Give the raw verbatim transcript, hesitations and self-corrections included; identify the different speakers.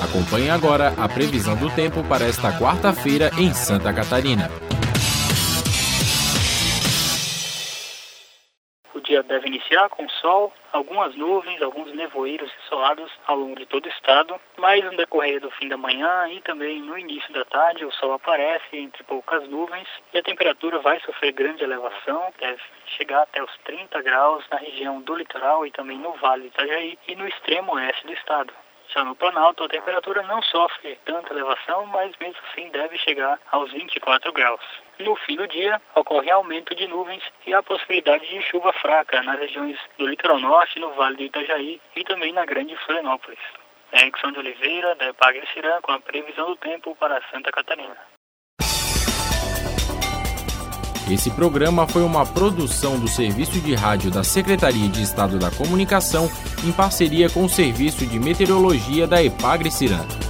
Speaker 1: Acompanhe agora a previsão do tempo para esta quarta-feira em Santa Catarina.
Speaker 2: O dia deve iniciar com sol, algumas nuvens, alguns nevoeiros isolados ao longo de todo o estado, mas no decorrer do fim da manhã e também no início da tarde o sol aparece entre poucas nuvens e a temperatura vai sofrer grande elevação, deve chegar até os trinta graus na região do litoral e também no Vale do Itajaí e no extremo oeste do estado. Já no Planalto, a temperatura não sofre tanta elevação, mas mesmo assim deve chegar aos vinte e quatro graus. No fim do dia, ocorre aumento de nuvens e a possibilidade de chuva fraca nas regiões do litoral norte, no Vale do Itajaí e também na Grande Florianópolis. É Erickson de Oliveira, da Epagre-Ciran, com a previsão do tempo para Santa Catarina.
Speaker 1: Esse programa foi uma produção do Serviço de Rádio da Secretaria de Estado da Comunicação em parceria com o Serviço de Meteorologia da Epagre-Ciran.